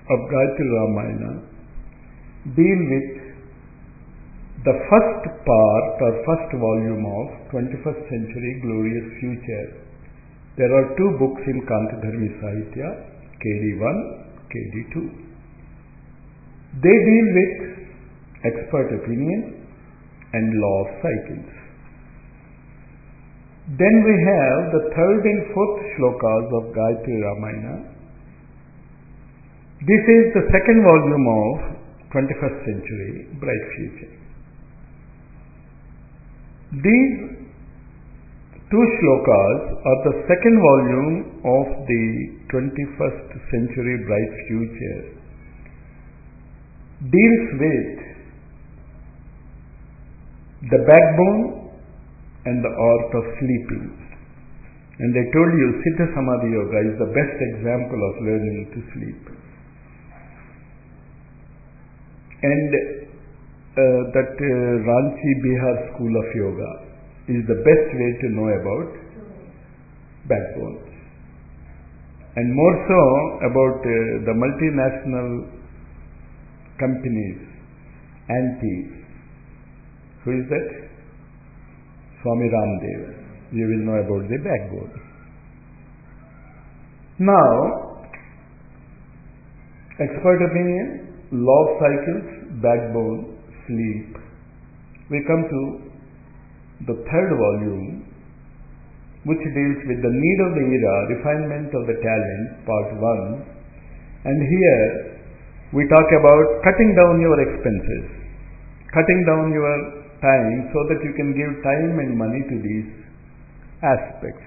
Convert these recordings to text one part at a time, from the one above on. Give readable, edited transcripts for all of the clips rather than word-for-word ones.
of Gayatri Ramayana deal with the first part or first volume of 21st Century Glorious Future. There are two books in Krantidharmi Sahitya, KD1, KD2. They deal with expert opinion and law of cycles. Then we have the third and fourth shlokas of Gayatri Ramayana. This is the second volume of 21st Century Bright Future. These two shlokas are the second volume of the 21st Century Bright Future. Deals with the backbone and the art of sleeping. And I told you, Siddha Samadhi Yoga is the best example of learning to sleep. And that Ranchi Bihar School of Yoga is the best way to know about backbone. And more so about the multinational companies, anti. Who is that? Swami Ramdev. You will know about the backbone. Now, expert opinion, law of cycles, backbone, sleep. We come to the third volume, which deals with the need of the era, refinement of the talent, part 1. And here we talk about cutting down your expenses, cutting down your time so that you can give time and money to these aspects.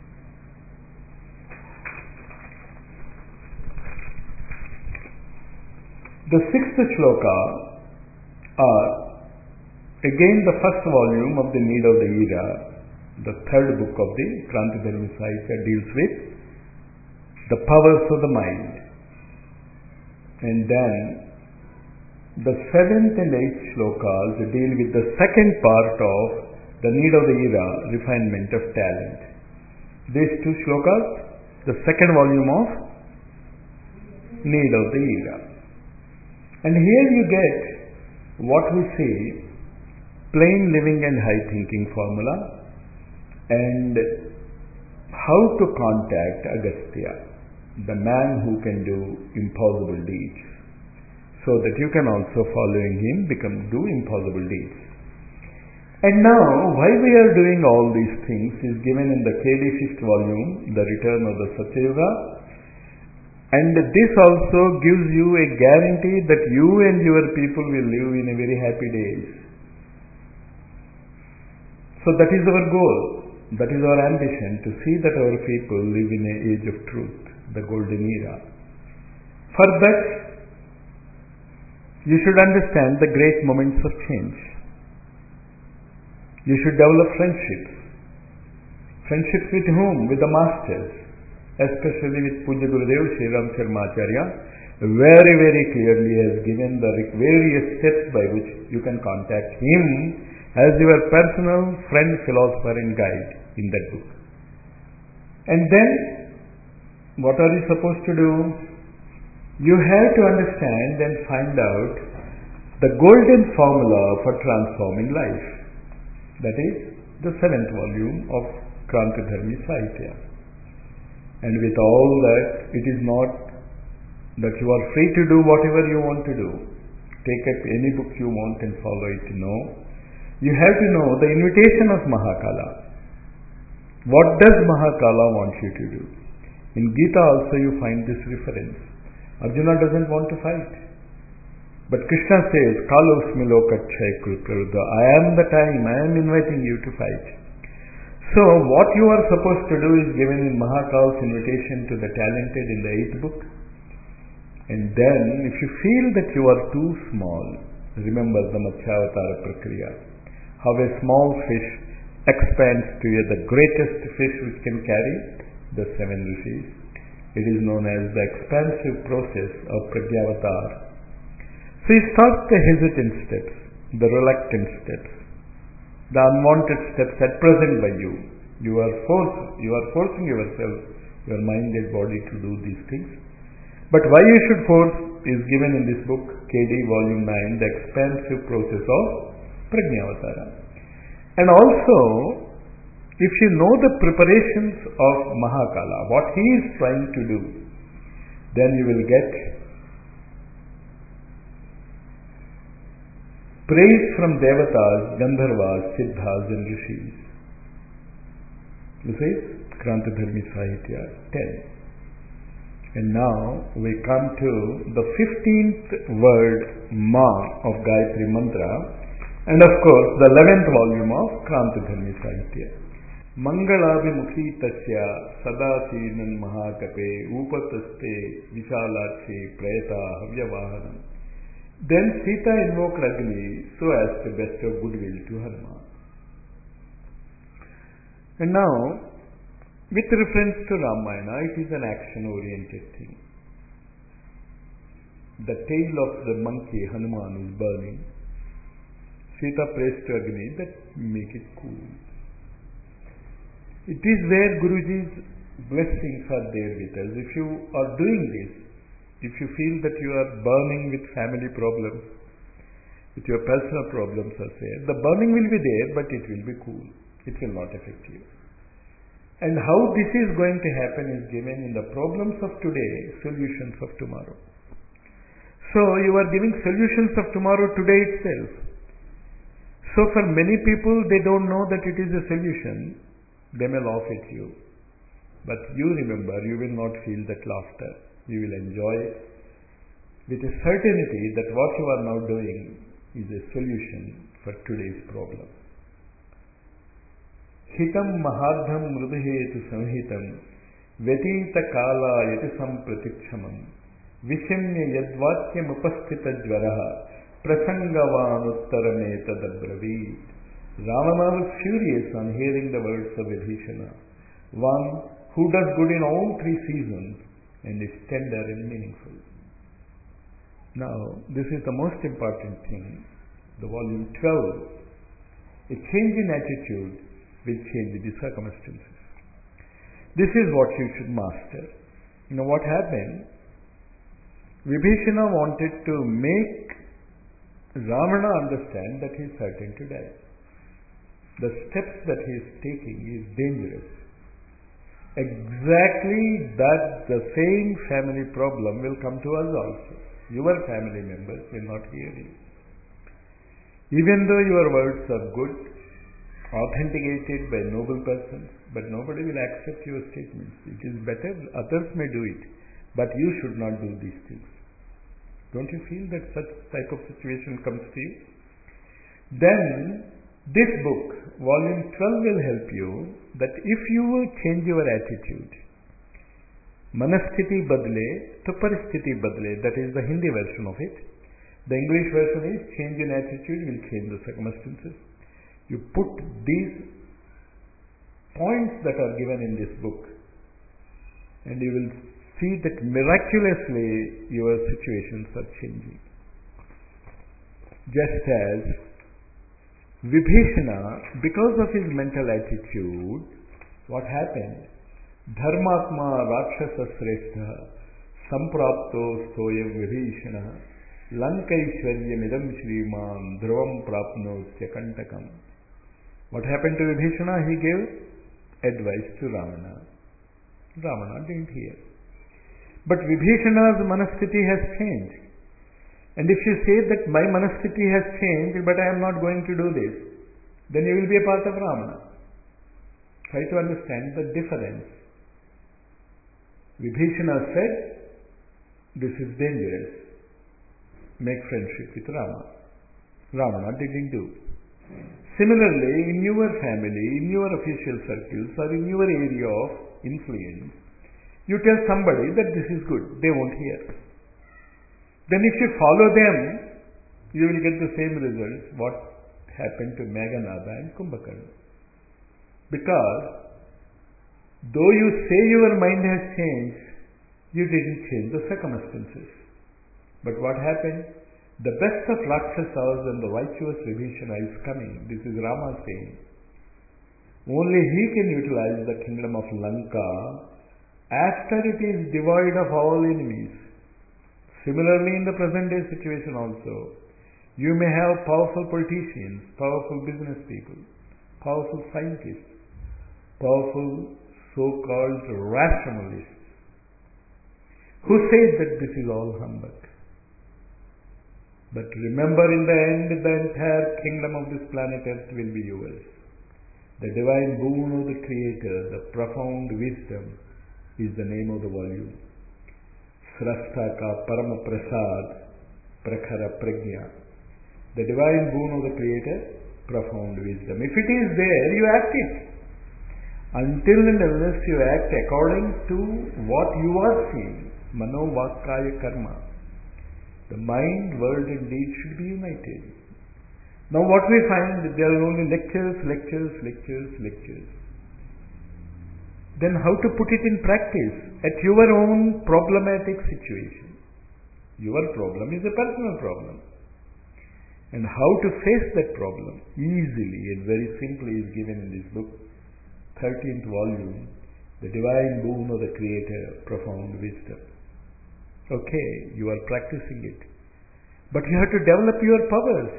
The sixth shloka are again the first volume of the need of the era. The third book of the Krantidharmi Sahitya deals with the powers of the mind. And then the seventh and eighth shlokas deal with the second part of the need of the era, refinement of talent. These two shlokas, the second volume of need of the era. And here you get what we see, plain living and high thinking formula, and how to contact Agastya, the man who can do impossible deeds, so that you can also following him do impossible deeds. And now, why we are doing all these things is given in the KD 5th volume, The Return of the Satyuga. And this also gives you a guarantee that you and your people will live in a very happy days. So that is our goal. That is our ambition, to see that our people live in an age of truth, the golden era. For that, you should understand the great moments of change. You should develop friendships. Friendships with whom? With the masters, especially with Puja Gurudev Sri Ram Sharmacharya. Very, very clearly has given the various steps by which you can contact him as your personal friend, philosopher and guide in that book. And then, what are you supposed to do? You have to understand and find out the golden formula for transforming life. That is the 7th volume of Krantidharmi Sahitya. And with all that, it is not that you are free to do whatever you want to do. Take up any book you want and follow it. No. You have to know the invitation of Mahakala. What does Mahakala want you to do? In Gita also you find this reference. Arjuna doesn't want to fight. But Krishna says, Kalosmi lokachay krutarudha. I am the time, I am inviting you to fight. So what you are supposed to do is given in Mahakal's invitation to the talented in the 8th book. And then if you feel that you are too small, remember the Matsyavatara Prakriya. How a small fish expands to the greatest fish which can carry the 7 rishis. It is known as the expansive process of Pragyavatar. So you stop the hesitant steps, the reluctant steps, the unwanted steps at present by you. You are forcing yourself, your mind and body to do these things. But why you should force? is given in this book, KD Volume 9, The Expansive Process of Prajnavatara. And also, if you know the preparations of Mahakala, what he is trying to do, then you will get praise from Devatas, Gandharvas, Siddhas and Rishis. This is Krantadharmi Sahitya 10. And now we come to the 15th word Ma of Gayatri Mantra, and of course the 11th volume of Krantadharmi Sahitya. Mangalabhimukhi tasya sadasinan mahakape upataste vishalakshe prayata havyavahanam. Then Sita invoked Agni so as to bestow goodwill to Hanuman. And now, with reference to Ramayana, it is an action-oriented thing. The tail of the monkey, Hanuman, is burning. Sita prays to Agni that make it cool. It is where Guruji's blessings are there with us. If you are doing this, if you feel that you are burning with family problems, with your personal problems are there, the burning will be there, but it will be cool. It will not affect you. And how this is going to happen is given in the problems of today, solutions of tomorrow. So you are giving solutions of tomorrow today itself. So for many people, they don't know that it is a solution. They may laugh at you. But you remember, you will not feel that laughter. You will enjoy it with a certainty that what you are now doing is a solution for today's problem. Hitam mahardham mruduhetu samhitam vyatita kala yati sampratikṣamam vishimya yadvakyam upasthita jvaraha prasangavanuttarame Ravana was furious on hearing the words of Vibhishana, one who does good in all three seasons and is tender and meaningful. Now, this is the most important thing. The volume 12, a change in attitude will change the circumstances. This is what you should master. You know what happened? Vibhishana wanted to make Ravana understand that he is certain to die. The steps that he is taking is dangerous. Exactly that the same family problem will come to us also. Your family members will not hear you. Even though your words are good, authenticated by noble persons, but nobody will accept your statements. It is better, others may do it, but you should not do these things. Don't you feel that such type of situation comes to you? Then, this book, volume 12 will help you that if you will change your attitude, manasthiti badle to paristhiti badle, that is the Hindi version of it. The English version is change in attitude will change the circumstances. You put these points that are given in this book and you will see that miraculously your situations are changing. Just as Vibhishana, because of his mental attitude, what happened? Dharmatma Rakshasa Sreshtha Samprapto Stoyam Vibhishana Lankaishwaryamidam Shriman Dhruvam Prapnotya Kantakam. What happened to Vibhishana? He gave advice to Ravana. Ravana didn't hear. But Vibhishana's manasthiti has changed. And if you say that my manasthiti has changed, but I am not going to do this, then you will be a part of Ravana. Try to understand the difference. Vibhishana said, this is dangerous. Make friendship with Rama. Ravana didn't do. Similarly, in your family, in your official circles, or in your area of influence, you tell somebody that this is good. They won't hear. Then if you follow them, you will get the same results what happened to Meghanada and Kumbhakarna. Because though you say your mind has changed, you didn't change the circumstances. But what happened? The best of Rakshasas and the righteous Vibhishana is coming. This is Rama saying. Only he can utilize the kingdom of Lanka after it is devoid of all enemies. Similarly, in the present day situation also, you may have powerful politicians, powerful business people, powerful scientists, powerful so-called rationalists who say that this is all humbug. But remember, in the end, the entire kingdom of this planet Earth will be yours. The divine boon of the Creator, the profound wisdom, is the name of the volume. Srashta ka Parama Prasad Prakhara Prajna. The divine boon of the Creator, profound wisdom. If it is there, you act it. Until and unless you act according to what you are seeing, Mano Vakkaya Karma, the mind, word and deed should be united. Now what we find, that there are only lectures. Then how to put it in practice at your own problematic situation? Your problem is a personal problem. And how to face that problem easily and very simply is given in this book, 13th volume, The Divine Boon of the Creator, Profound Wisdom. Okay, you are practicing it. But you have to develop your powers.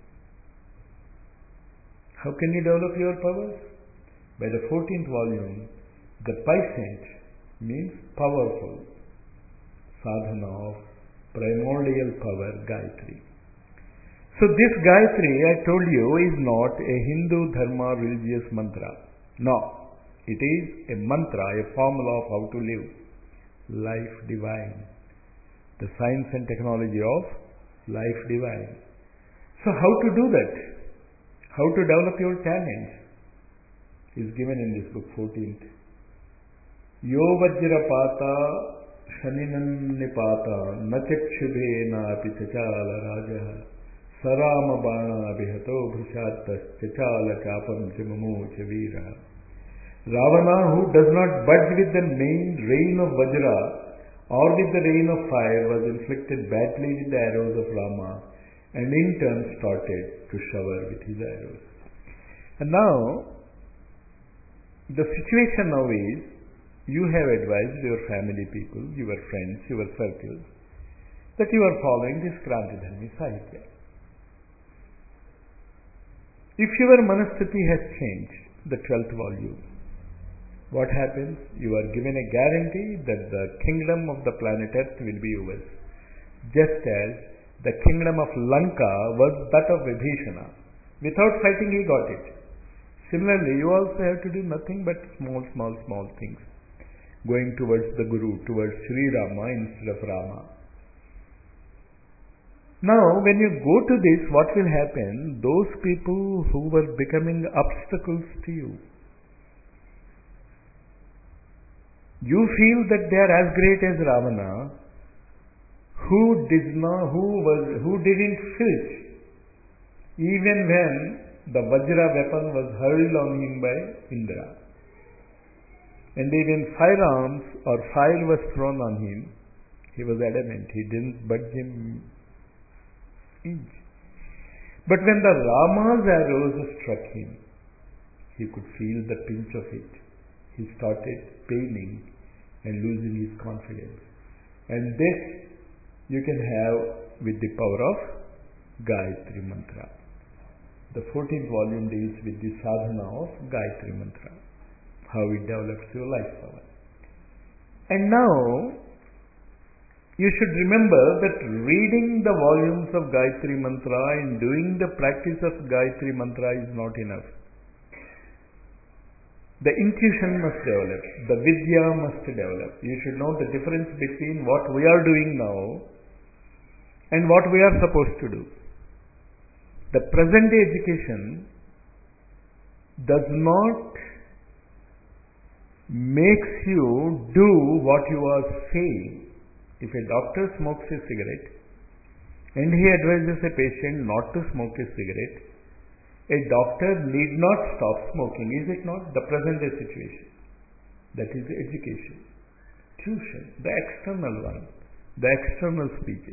How can you develop your powers? By the 14th volume, the Paisant means powerful. Sadhana of primordial power, Gayatri. So this Gayatri, I told you, is not a Hindu dharma religious mantra. No. It is a mantra, a formula of how to live. Life divine. The science and technology of life divine. So how to do that? How to develop your talents is given in this book, 14th. Yo vajrapata shaninan nipata nachakshubhe na apitachala raja sarama bana abhihato bhushatas chachala chapam chimamo chavira. Ravana, who does not budge with the main rain of Vajra or with the rain of fire, was inflicted badly with the arrows of Rama and in turn started to shower with his arrows. And now, the situation now is, you have advised your family people, your friends, your circles, that you are following this Krantidharmi Sahitya. If your Manasthiti has changed, the 12th volume, what happens? You are given a guarantee that the kingdom of the planet Earth will be yours. Just as the kingdom of Lanka was that of Vibhishana. Without fighting, he got it. Similarly, you also have to do nothing but small things. Going towards the Guru, towards Sri Rama instead of Rama. Now, when you go to this, what will happen? Those people who were becoming obstacles to you, you feel that they are as great as Ravana, who didn't filch even when the Vajra weapon was hurled on him by Indra. And even firearms or fire was thrown on him, he was adamant, he didn't budge him inch. But when the Rama's arrows struck him, he could feel the pinch of it. He started paining and losing his confidence. And this you can have with the power of Gayatri Mantra. The 14th volume deals with the sadhana of Gayatri Mantra, how it develops your life power. And now, you should remember that reading the volumes of Gayatri Mantra and doing the practice of Gayatri Mantra is not enough. The intuition must develop, the vidya must develop. You should know the difference between what we are doing now and what we are supposed to do. The present day education does not makes you do what you are saying. If a doctor smokes a cigarette and he advises a patient not to smoke a cigarette, a doctor need not stop smoking, is it not? The present day situation. That is education. Tuition, the external one, the external speeches.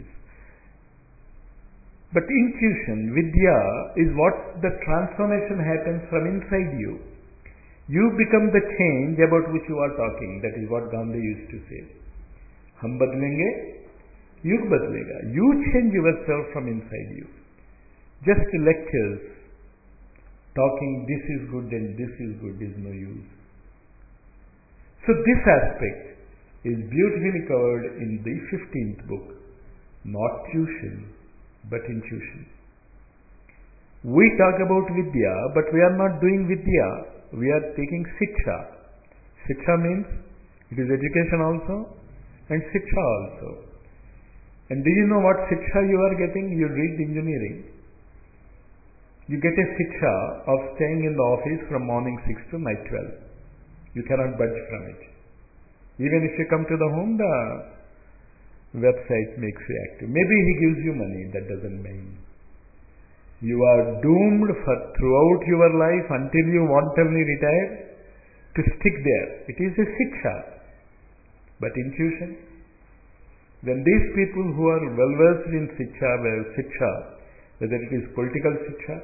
But intuition, vidya, is what the transformation happens from inside you. You become the change about which you are talking. That is what Gandhi used to say. Hum badlenge, युग बदलेगा. You change yourself from inside you. Just lectures, talking this is good and this is good is no use. So this aspect is beautifully covered in the 15th book. Not tuition, but intuition. We talk about Vidya, but we are not doing Vidya. We are taking Shiksha. Shiksha means it is education also and Shiksha also. And do you know what Shiksha you are getting? You read engineering. You get a Shiksha of staying in the office from morning 6 to night 12. You cannot budge from it. Even if you come to the home, the website makes you active. Maybe he gives you money, that doesn't mean. You are doomed for throughout your life until you wantonly retire to stick there. It is a Shiksha. But intuition, when these people who are well versed in Shiksha, whether it is political Shiksha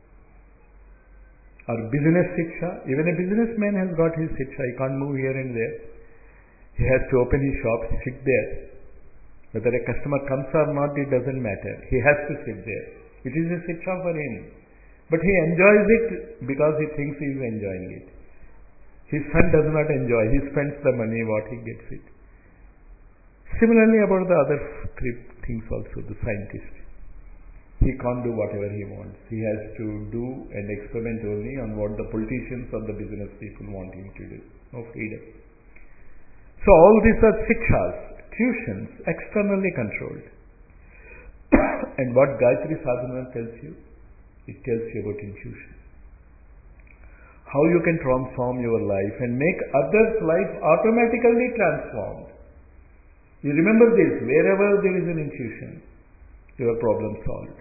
or business Shiksha, even a businessman has got his Shiksha. He can't move here and there. He has to open his shop, sit there. Whether a customer comes or not, it doesn't matter. He has to sit there. It is a Shiksha for him. But he enjoys it because he thinks he is enjoying it. His son does not enjoy. He spends the money what he gets it. Similarly about the other three things also, the scientist. He can't do whatever he wants. He has to do and experiment only on what the politicians or the business people want him to do. No freedom. So all these are Shikshas, tuitions, externally controlled. And what Gayatri Sadhana tells you? It tells you about intuition. How you can transform your life and make others' life automatically transformed. You remember this, wherever there is an intuition, your problem solved.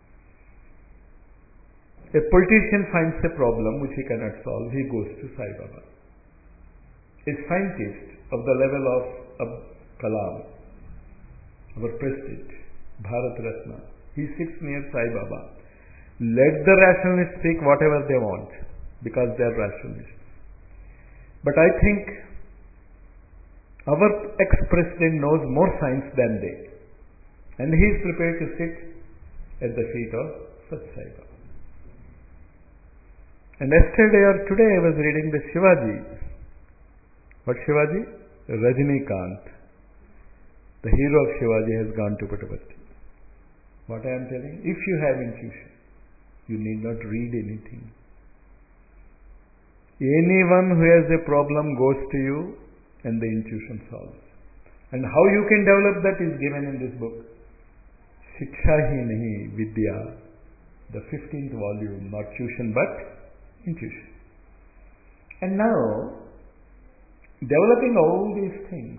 A politician finds a problem which he cannot solve, he goes to Sai Baba. A scientist of the level of Kalam, our president, Bharat Ratna, he sits near Sai Baba. Let the rationalists speak whatever they want, because they are rationalists. But I think our ex-president knows more science than they. And he is prepared to sit at the feet of Sat Sai Baba. And yesterday or today I was reading the Shivaji. What Shivaji? Rajnikant. The hero of Shivaji has gone to Puttaparthi. What I am telling? If you have intuition, you need not read anything. Anyone who has a problem goes to you and the intuition solves. And how you can develop that is given in this book. Shiksha hi nahi vidya, the 15th volume, not tuition but intuition. And now, developing all these things,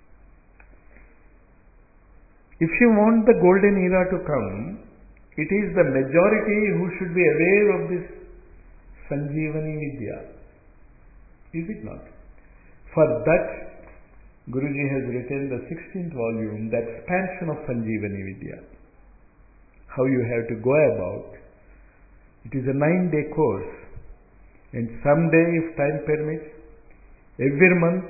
if you want the golden era to come, it is the majority who should be aware of this Sanjeevani Vidya. Is it not? For that, Guruji has written the 16th volume, the expansion of Sanjeevani Vidya. How you have to go about. It is a 9-day course. And someday, if time permits, every month,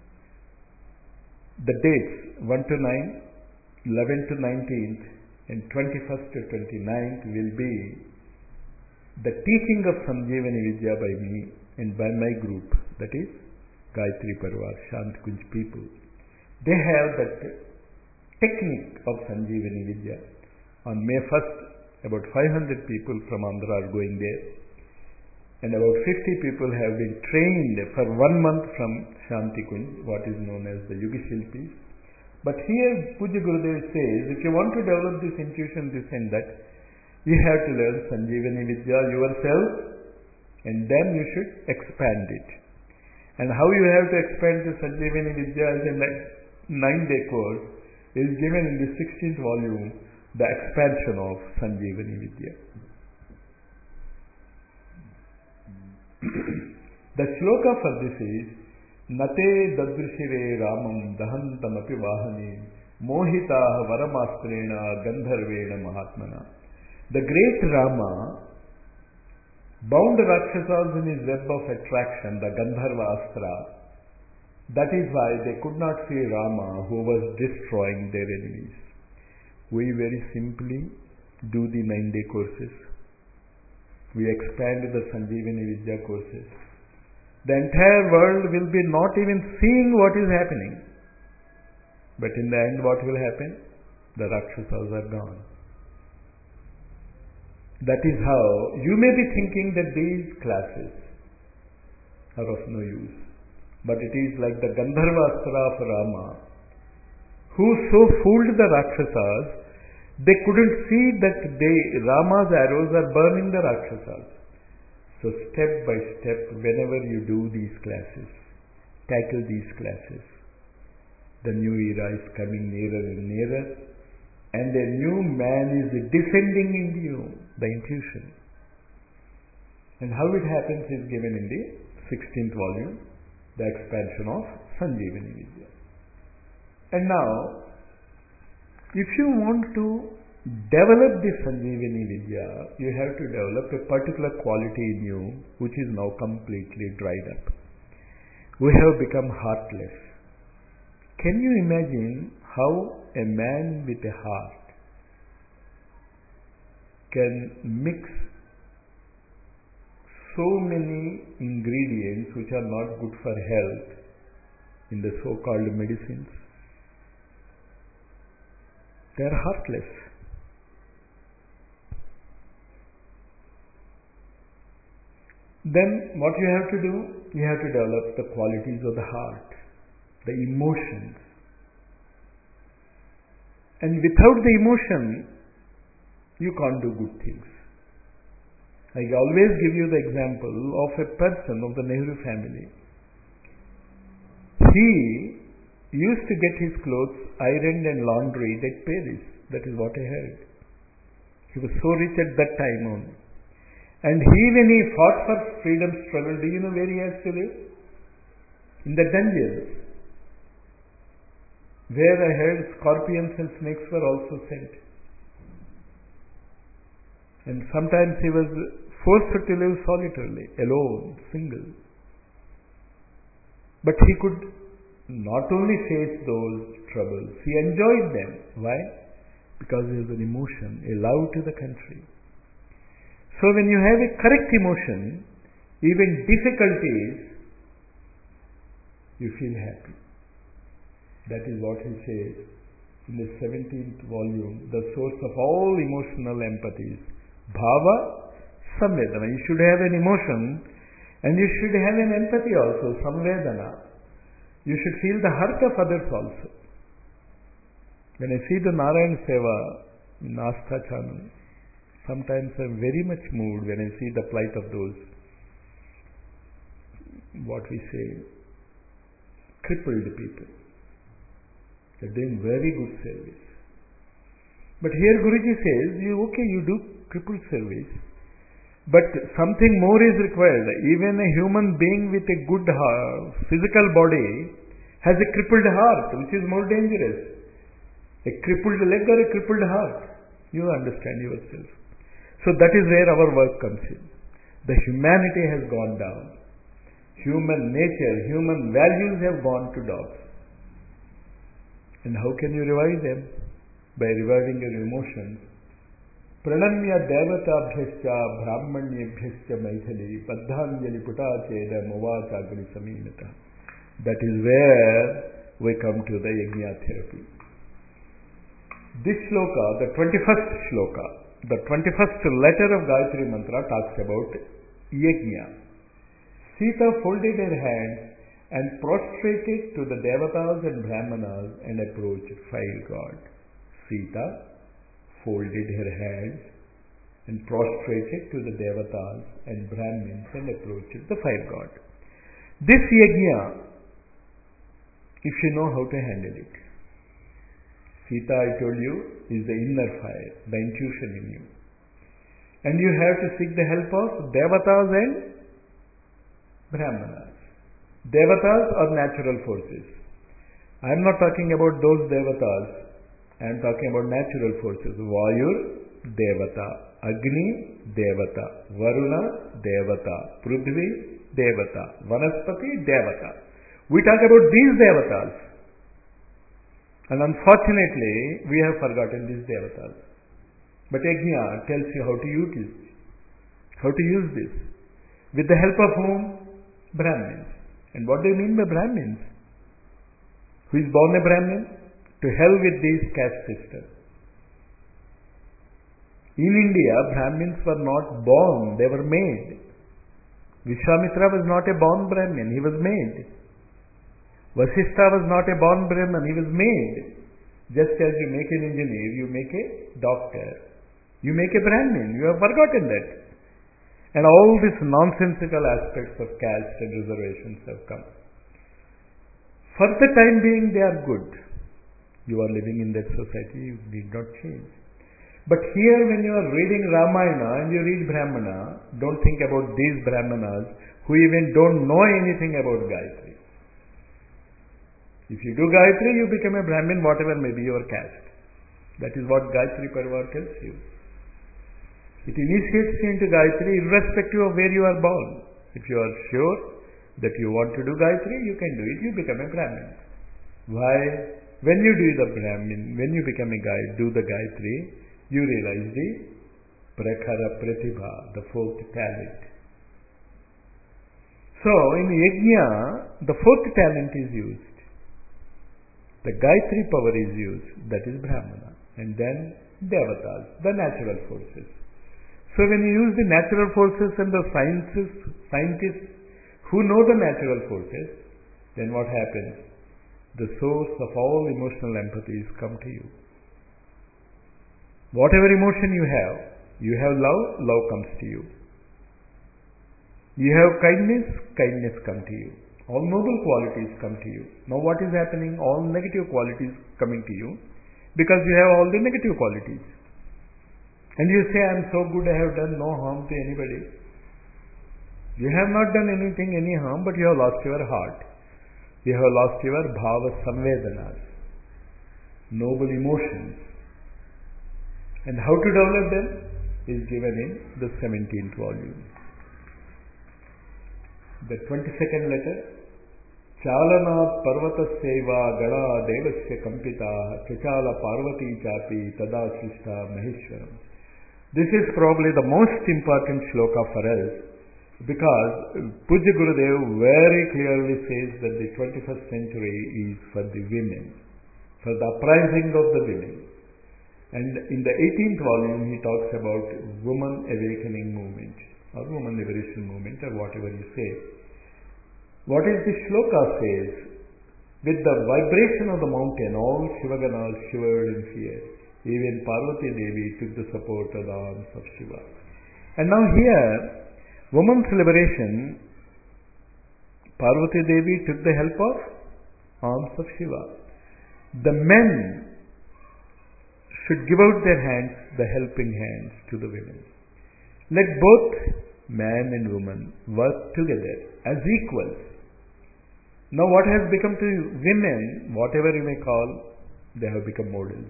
the dates 1 to 9, 11 to 19th, and 21st to 29th will be the teaching of Sanjeevani Vidya by me and by my group, that is Gayatri Parvar, Shant Kunj people. They have that technique of Sanjeevani Vidya. On May 1st, about 500 people from Andhra are going there, and about 50 people have been trained for 1 month from Shanti Kunj, what is known as the Yugi Shilpis. But here Pujya Gurudev says, if you want to develop this intuition, this and that, you have to learn Sanjeevani Vidya yourself, and then you should expand it. And how you have to expand the Sanjeevani Vidya as a 9-day course is given in the 16th volume, the expansion of Sanjeevani Vidya. The shloka for this is Nate dadrishire ramam dahantamapi vahani mohitaha varamastrena gandharvena mahatmana. The great Rama bound Rakshasas in his web of attraction, the Gandharva Astra. That is why they could not see Rama, who was destroying their enemies. We very simply do the 9-day courses. We expand the Sanjeevani Vidya courses. The entire world will be not even seeing what is happening. But in the end, what will happen? The Rakshasas are gone. That is how you may be thinking that these classes are of no use. But it is like the Gandharva Astra of Rama, who so fooled the Rakshasas, they couldn't see that Rama's arrows are burning the Rakshasas. So step by step, whenever you do these classes, tackle these classes, the new era is coming nearer and nearer, and a new man is descending into you, the intuition. And how it happens is given in the 16th volume, the expansion of Sanjeevani Vidya. And now, if you want to develop this Sanjeevani Vidya, you have to develop a particular quality in you which is now completely dried up. We have become heartless. Can you imagine how a man with a heart can mix so many ingredients which are not good for health in the so-called medicines? They are heartless. Then what you have to do? You have to develop the qualities of the heart, the emotions. And without the emotion, you can't do good things. I always give you the example of a person of the Nehru family. He used to get his clothes ironed and laundried at Paris. That is what I heard. He was so rich at that time only. And when he fought for freedom struggle, do you know where he has to live? In the dungeons, where I heard scorpions and snakes were also sent. And sometimes he was forced to live solitarily, alone, single. But he could not only face those troubles, he enjoyed them. Why? Because there is an emotion, a love to the country. So when you have a correct emotion, even difficulties, you feel happy. That is what he says in the 17th volume, the source of all emotional empathies. Bhava, samvedana. You should have an emotion and you should have an empathy also, samvedana. You should feel the heart of others also. When I see the Narayan Seva in Astha channel, sometimes I am very much moved when I see the plight of those, what we say, crippled people. They are doing very good service. But here Guruji says, you do crippled service, but something more is required. Even a human being with a good physical body has a crippled heart, which is more dangerous. A crippled leg or a crippled heart. You understand yourself. So that is where our work comes in. The humanity has gone down. Human nature, human values have gone to dogs. And how can you revive them? By reviving your emotions. Pranamya devatabhyascha brahmanyabhyascha maithali paddhanjali putacheda movacha agni samimita. That is where we come to the yajna therapy. This shloka, the 21st shloka, the 21st letter of Gayatri Mantra talks about yajna. Sita folded her hands and prostrated to the devatas and brahmanas and approached fire god. Sita folded her hands and prostrated to the devatas and brahmins and approached the fire god. This yajna, if you know how to handle it. Sita, I told you, is the inner fire, the intuition in you. And you have to seek the help of devatas and brahmanas. Devatas are natural forces. I am not talking about those devatas. I am talking about natural forces. Vayur, devata. Agni, devata. Varuna, devata. Prithvi, devata. Vanaspati, devata. We talk about these devatas. And unfortunately, we have forgotten these devatas. But Yajna tells you how to use this. With the help of whom? Brahmins. And what do you mean by Brahmins? Who is born a Brahmin? To hell with this caste system. In India, Brahmins were not born, they were made. Vishwamitra was not a born Brahmin, he was made. Vasishtha was not a born Brahmin, he was made. Just as you make an engineer, you make a doctor, you make a Brahmin. You have forgotten that. And all these nonsensical aspects of caste and reservations have come. For the time being, they are good. You are living in that society, you need not change. But here, when you are reading Ramayana and you read Brahmana, don't think about these Brahmanas who even don't know anything about Gayatri. If you do Gayatri, you become a Brahmin, whatever may be your caste. That is what Gayatri Parivar tells you. It initiates you into Gayatri irrespective of where you are born. If you are sure that you want to do Gayatri, you can do it, you become a Brahmin. Why? When you do the Brahmin, when you become a guy, do the Gayatri, you realize the Prakhara Pratibha, the fourth talent. So, in Yajna, the fourth talent is used. The Gayatri power is used, that is Brahmana. And then Devatas, the natural forces. So when you use the natural forces and the scientists who know the natural forces, then what happens? The source of all emotional empathies come to you. Whatever emotion you have love, love comes to you. You have kindness, kindness comes to you. All noble qualities come to you. Now what is happening? All negative qualities coming to you because you have all the negative qualities. And you say, I am so good, I have done no harm to anybody. You have not done anything, any harm, but you have lost your heart. You have lost your bhava samvedanas, noble emotions. And how to develop them is given in the 17th volume. The 22nd letter, Chalanat parvataseva gada devasya kampita chachala parvati chapi tada srishta maheshwaram. This is probably the most important shloka for us because Pujya Gurudev very clearly says that the 21st century is for the women, for the uprising of the women. And in the 18th volume he talks about woman awakening movement or woman liberation movement or whatever you say. What is the shloka says? With the vibration of the mountain, all Shivaganas shivered in fear. Even Parvati Devi took the support of the arms of Shiva. And now here, woman's liberation, Parvati Devi took the help of arms of Shiva. The men should give out their hands, the helping hands to the women. Let both man and woman work together as equals. Now what has become to women, whatever you may call, they have become models,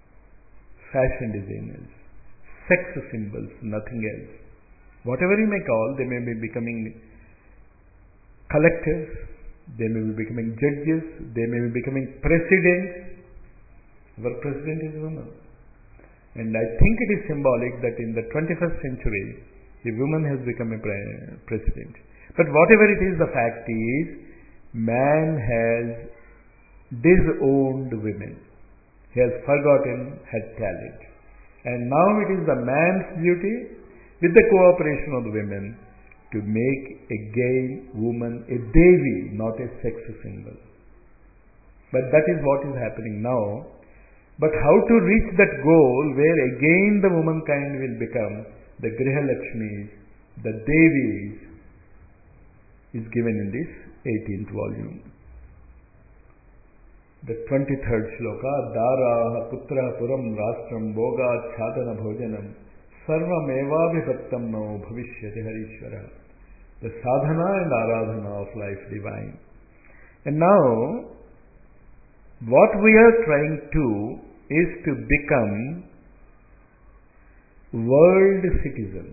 fashion designers, sex symbols, nothing else. Whatever you may call, they may be becoming collectors, they may be becoming judges, they may be becoming presidents. Our president is a woman. And I think it is symbolic that in the 21st century, a woman has become a president. But whatever it is, the fact is, man has disowned women. He has forgotten her talent. And now it is the man's duty, with the cooperation of the women, to make again woman a Devi, not a sex symbol. But that is what is happening now. But how to reach that goal where again the womankind will become the Griha Lakshmis, the Devis, is given in this 18th volume. The 23rd shloka, Dara putra puram rastram boga chadana bhojanam sarvam eva vibhattam no bhavishyati harishwara. The sadhana and aradhana of life divine. And now, what we are trying to is to become world citizens.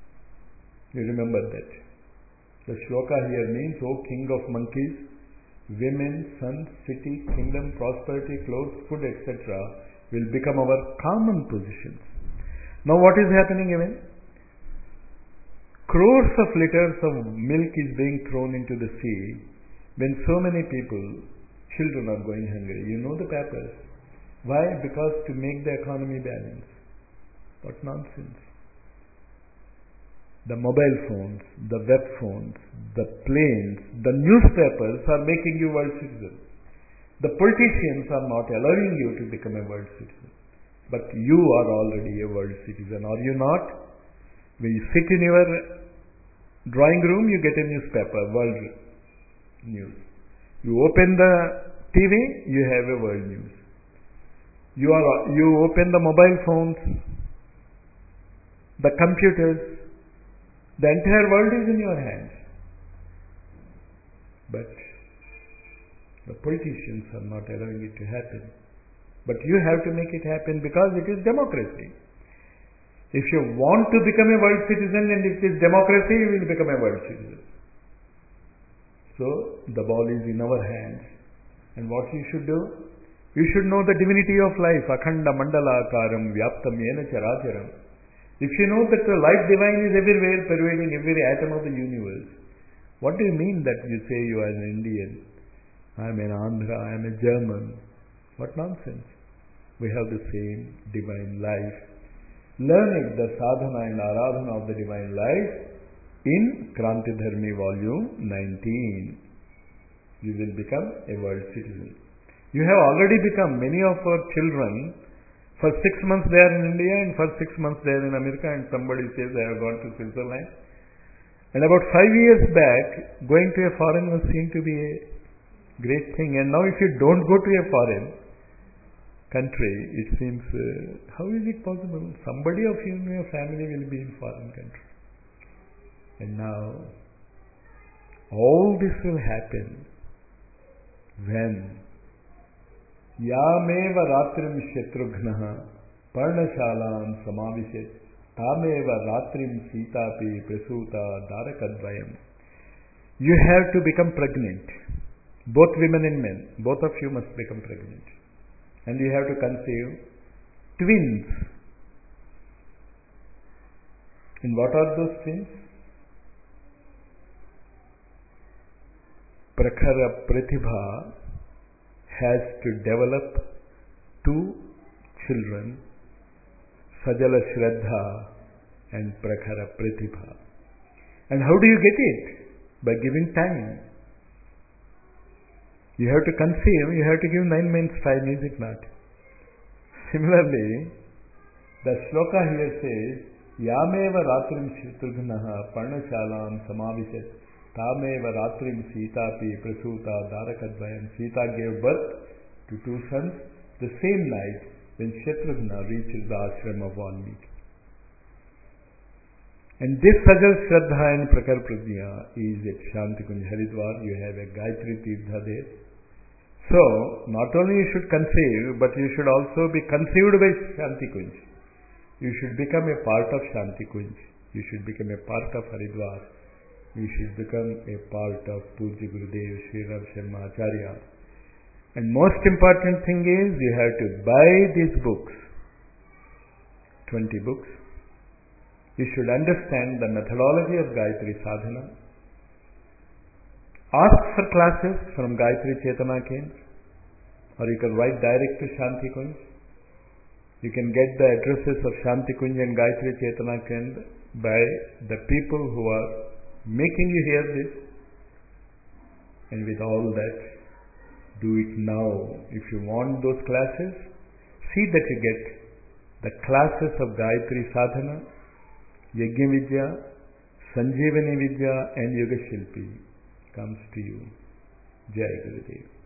You remember that. The shloka here means, O king of monkeys, women, sons, city, kingdom, prosperity, clothes, food, etc. will become our common positions. Now what is happening even? Crores of liters of milk is being thrown into the sea when so many people, children are going hungry. You know the papers. Why? Because to make the economy balance. What nonsense. The mobile phones, the web phones, the planes, the newspapers are making you world citizen. The politicians are not allowing you to become a world citizen. But you are already a world citizen, are you not? When you sit in your drawing room, you get a newspaper, world news. You open the TV, you have a world news. You open the mobile phones, the computers, the entire world is in your hands. But the politicians are not allowing it to happen. But you have to make it happen because it is democracy. If you want to become a world citizen and it is democracy, you will become a world citizen. So, the ball is in our hands. And what you should do? You should know the divinity of life. Akhanda mandalakaram vyaptam yena characharam. If you know that the life divine is everywhere, pervading every atom of the universe, what do you mean that you say you are an Indian? I am an Andhra, I am a German. What nonsense. We have the same divine life. Learn it, the sadhana and aradhana of the divine life in Krantidharmi volume 19. You will become a world citizen. You have already become. Many of our children, for 6 months they are in India and for 6 months they are in America, and somebody says they have gone to Switzerland. And about 5 years back, going to a foreign was seen to be a great thing. And now if you don't go to a foreign country, it seems, how is it possible? Somebody of you in your family will be in foreign country. And now, all this will happen when Yameva Ratrim Shatrughnaha Parnashalam Samavishet Tameva Ratrim Sitapi Prasuta Darakadvayam. You have to become pregnant. Both women and men. Both of you must become pregnant. And you have to conceive twins. And what are those twins? Prakhara Pratibha has to develop 2 children, Sajala Shraddha and Prakhara Pratibha. And how do you get it? By giving time. You have to conceive, you have to give 9 months time, is it not? Similarly, the shloka here says, Yameva Ratrim Shatrughnaha Parnashalam Samavishet Tameva Ratrim Sitapi Prasuta Darakadvayam. Sita gave birth to 2 sons the same night when Shatrughna reaches the ashram of Valmiki. And this Sajal Shraddha and Prakhar Prajna is at Shantikunj Haridwar. You have a Gayatri Tirtha there. So, not only you should conceive, but you should also be conceived by Shantikunj. You should become a part of Shantikunj. You should become a part of Haridwar. You should become a part of Pujya Gurudev Sri Ram Sharma Acharya. And most important thing is, you have to buy these books. 20 books. You should understand the methodology of Gayatri Sadhana. Ask for classes from Gayatri Chetana Kendra, or you can write direct to Shanti Kunj. You can get the addresses of Shanti Kunj and Gayatri Chetana Kendra by the people who are making you hear this. And with all that, do it now. If you want those classes, see that you get the classes of Gayatri Sadhana, Yajna Vidya, Sanjeevani Vidya and Yoga Shilpi comes to you. Jai Gurudev.